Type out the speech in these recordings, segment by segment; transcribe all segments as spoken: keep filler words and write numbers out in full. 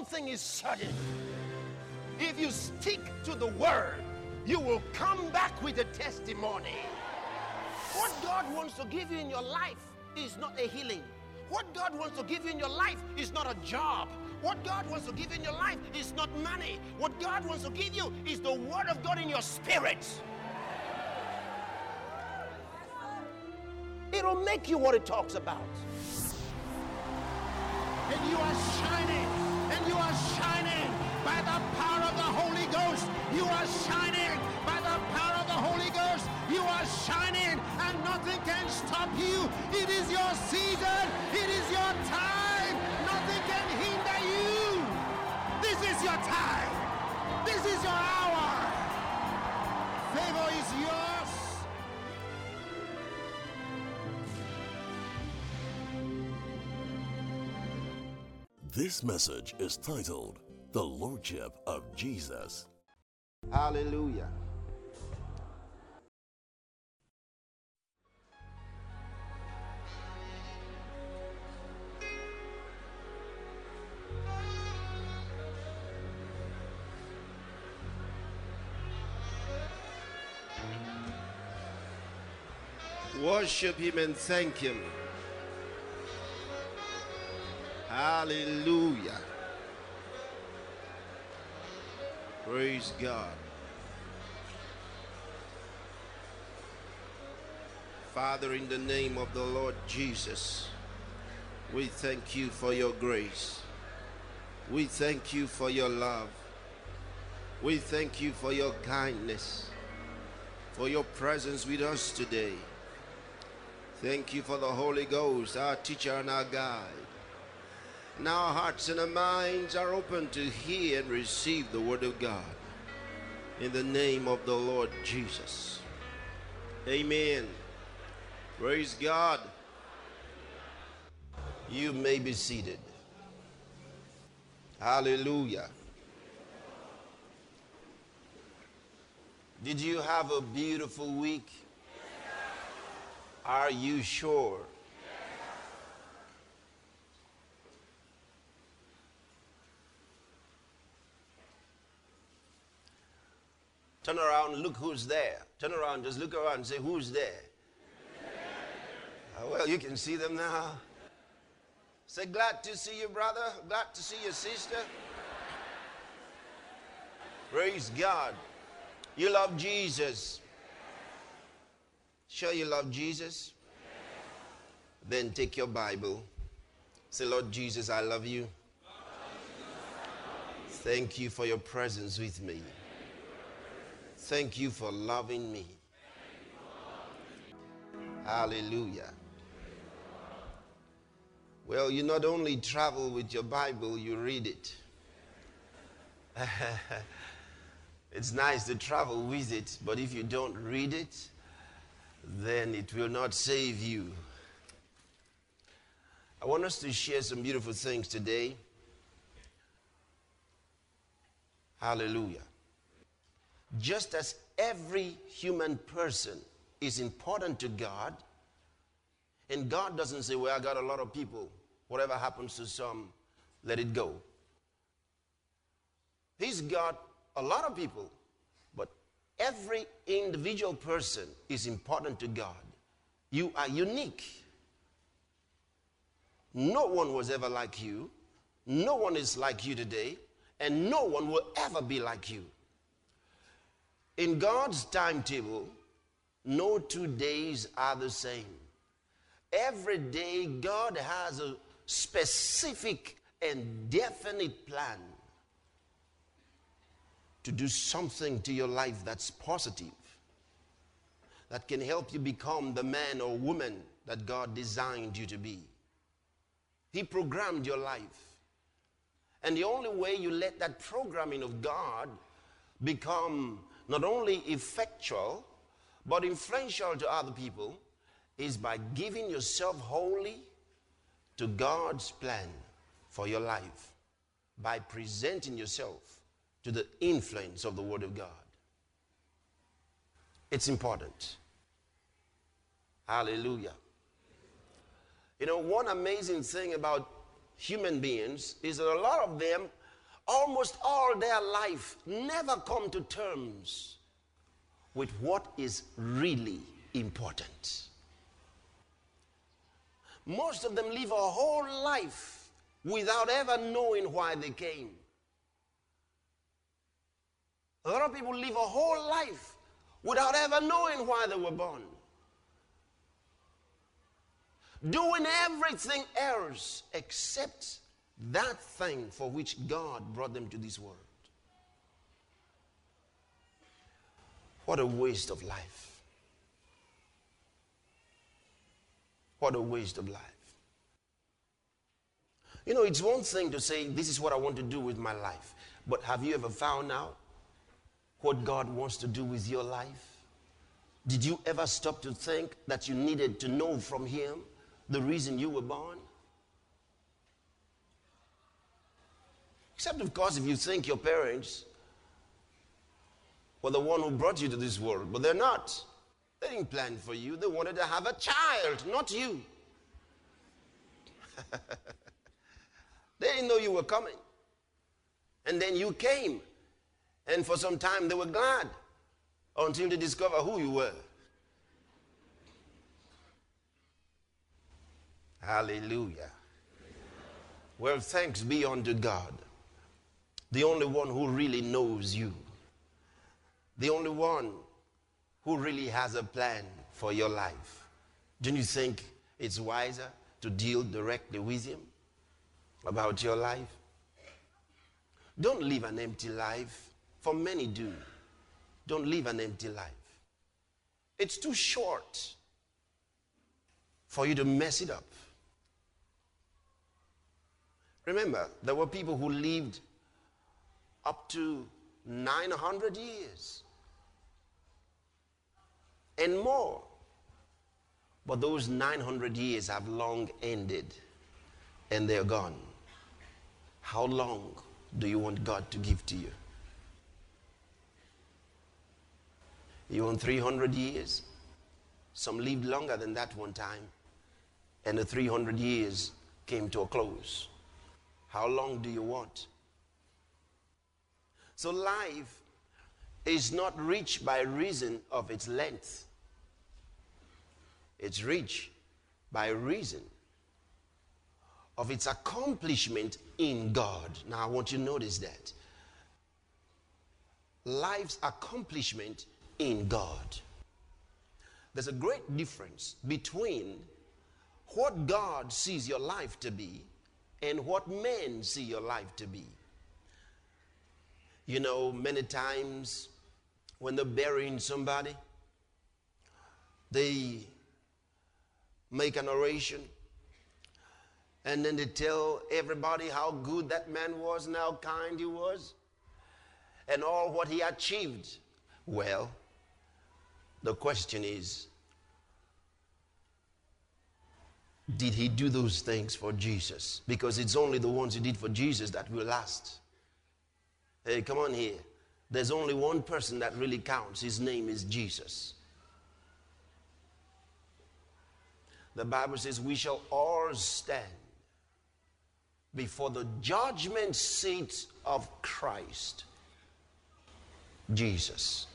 thing is certain. If you stick to the word, you will come back with a testimony. What God wants to give you in your life is not a healing. What God wants to give you in your life is not a job. What God wants to give you in your life is not money. What God wants to give you is the word of God in your spirit. It'll make you what it talks about. And you are shining, and you are shining by the power of the Holy Ghost. You are shining by the power of the Holy Ghost. You are shining, and nothing can stop you. It is your season. It is your time. Nothing can hinder you. This is your time. This is your hour. Favor is yours. This message is titled, The Lordship of Jesus. Hallelujah. Worship him and thank him. Hallelujah. Praise God. Father, in the name of the Lord Jesus, we thank you for your grace. We thank you for your love. We thank you for your kindness, for your presence with us today. Thank you for the Holy Ghost, our teacher and our guide. Now our hearts and our minds are open to hear and receive the word of God. In the name of the Lord Jesus. Amen. Praise God. You may be seated. Hallelujah. Did you have a beautiful week? Are you sure? Turn around, look who's there. Turn around, just look around and say, who's there? Uh, well, you can see them now. Say, glad to see you, brother. Glad to see your sister. Praise God. You love Jesus. Sure you love Jesus? Then take your Bible. Say, Lord Jesus, I love you. Thank you for your presence with me. Thank you for loving me. Hallelujah. Well, you not only travel with your Bible, you read it. It's nice to travel with it, but if you don't read it, then it will not save you. I want us to share some beautiful things today. Hallelujah. Just as every human person is important to God, and God doesn't say, well, I got a lot of people. Whatever happens to some, let it go. He's got a lot of people, but every individual person is important to God. You are unique. No one was ever like you. No one is like you today, and no one will ever be like you. In God's timetable, no two days are the same. Every day, God has a specific and definite plan to do something to your life that's positive, that can help you become the man or woman that God designed you to be. He programmed your life. And the only way you let that programming of God become not only effectual, but influential to other people is by giving yourself wholly to God's plan for your life, by presenting yourself to the influence of the Word of God. It's important. Hallelujah. You know, one amazing thing about human beings is that a lot of them almost all their life never come to terms with what is really important. Most of them live a whole life without ever knowing why they came. A lot of people live a whole life without ever knowing why they were born. Doing everything else except that thing for which God brought them to this world. What a waste of life. What a waste of life. You know, it's one thing to say, this is what I want to do with my life. But have you ever found out what God wants to do with your life? Did you ever stop to think that you needed to know from Him the reason you were born? Except, of course, if you think your parents were the one who brought you to this world. But they're not. They didn't plan for you. They wanted to have a child, not you. They didn't know you were coming. And then you came. And for some time they were glad until they discovered who you were. Hallelujah. Well, thanks be unto God, the only one who really knows you, the only one who really has a plan for your life. Don't you think it's wiser to deal directly with Him about your life? Don't live an empty life, for many do. Don't live an empty life. It's too short for you to mess it up. Remember, there were people who lived up to nine hundred years and more. But those nine hundred years have long ended and they're gone. How long do you want God to give to you? You want three hundred years? Some lived longer than that one time, and the three hundred years came to a close. How long do you want? So life is not rich by reason of its length. It's rich by reason of its accomplishment in God. Now I want you to notice that. Life's accomplishment in God. There's a great difference between what God sees your life to be and what men see your life to be. You know, many times when they're burying somebody, they make an oration and then they tell everybody how good that man was and how kind he was and all what he achieved. Well, the question is, did he do those things for Jesus? Because it's only the ones he did for Jesus that will last. Hey, come on here. There's only one person that really counts. His name is Jesus. The Bible says we shall all stand before the judgment seat of Christ, Jesus.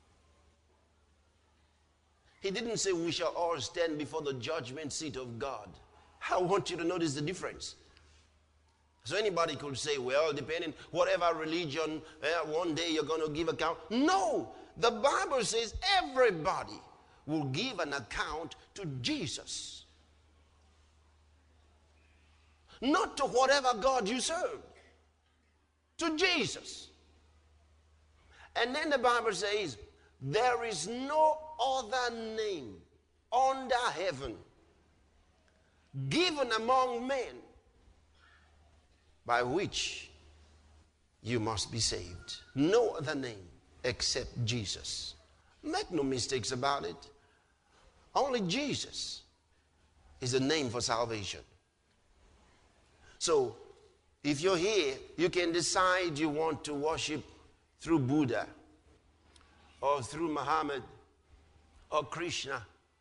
He didn't say we shall all stand before the judgment seat of God. I want you to notice the difference. So anybody could say, well, depending whatever religion, eh, one day you're going to give account. No, the Bible says everybody will give an account to Jesus. Not to whatever God you serve. To Jesus. And then the Bible says, there is no other name under heaven given among men by which you must be saved. No other name except Jesus. Make no mistakes about it. Only Jesus is the name for salvation. So, if you're here, you can decide you want to worship through Buddha or through Muhammad or Krishna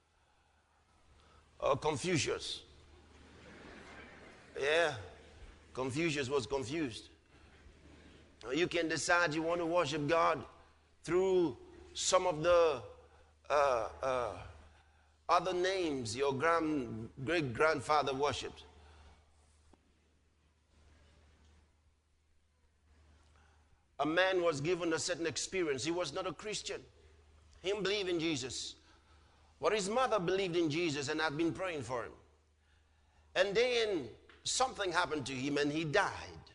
or Confucius. Yeah, Confucius was confused. Or you can decide you want to worship God through some of the uh, uh, other names your grand, great-grandfather worshipped. A man was given a certain experience. He was not a Christian. He didn't believe in Jesus. But his mother believed in Jesus and had been praying for him. And then something happened to him and he died.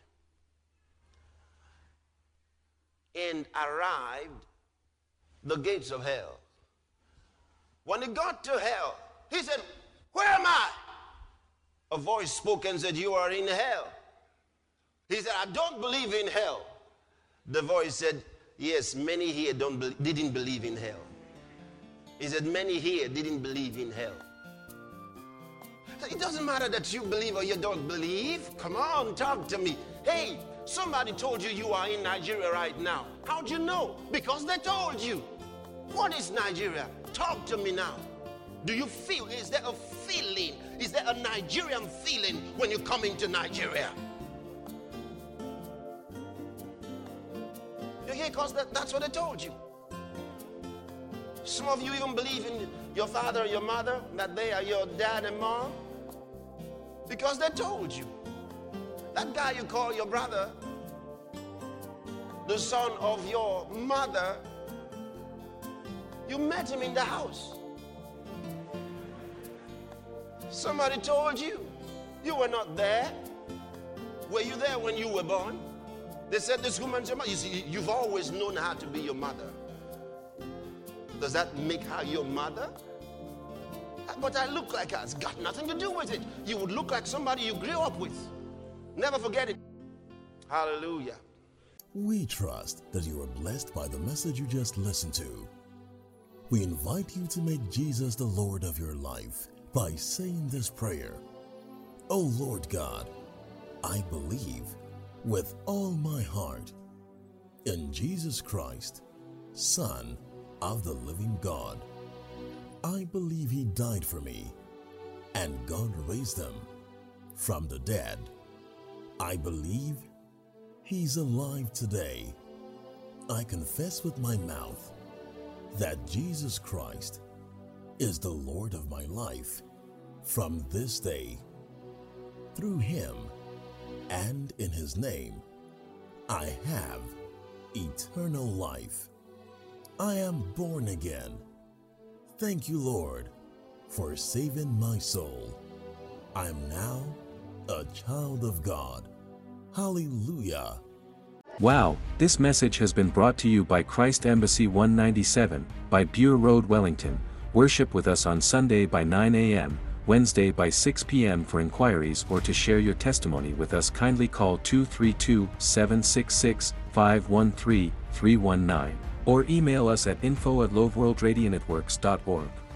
And arrived the gates of hell. When he got to hell, he said, "Where am I?" A voice spoke and said, "You are in hell." He said, "I don't believe in hell." The voice said, "Yes, many here don't be- didn't believe in hell." He said, "Many here didn't believe in hell." It doesn't matter that you believe or you don't believe. Come on, talk to me. Hey, somebody told you you are in Nigeria right now. How'd you know? Because they told you. What is Nigeria? Talk to me now. Do you feel, is there a feeling? Is there a Nigerian feeling when you come into Nigeria? You hear, because that, that's what they told you. Some of you even believe in your father or your mother, that they are your dad and mom, because they told you. That guy you call your brother, the son of your mother, you met him in the house. Somebody told you. You were not there. Were you there when you were born? They said this woman's your mother. You see, you've always known how to be your mother. Does that make her your mother? But I look like her. It's got nothing to do with it. You would look like somebody you grew up with. Never forget it. Hallelujah. We trust that you are blessed by the message you just listened to. We invite you to make Jesus the Lord of your life by saying this prayer. Oh Lord God, I believe with all my heart in Jesus Christ, Son of the living God. I believe he died for me and God raised him from the dead. I believe he's alive today. I confess with my mouth that Jesus Christ is the Lord of my life from this day. Through him and in his name, I have eternal life. I am born again. Thank you, Lord, for saving my soul. I am now a child of God. Hallelujah. Wow, this message has been brought to you by Christ Embassy one ninety-seven, by Bure Road, Wellington. Worship with us on Sunday by nine a m, Wednesday by six p m For inquiries or to share your testimony with us, kindly call two three two, seven six six, five one three, three one nine or email us at info at loveworldradionetworks dot org.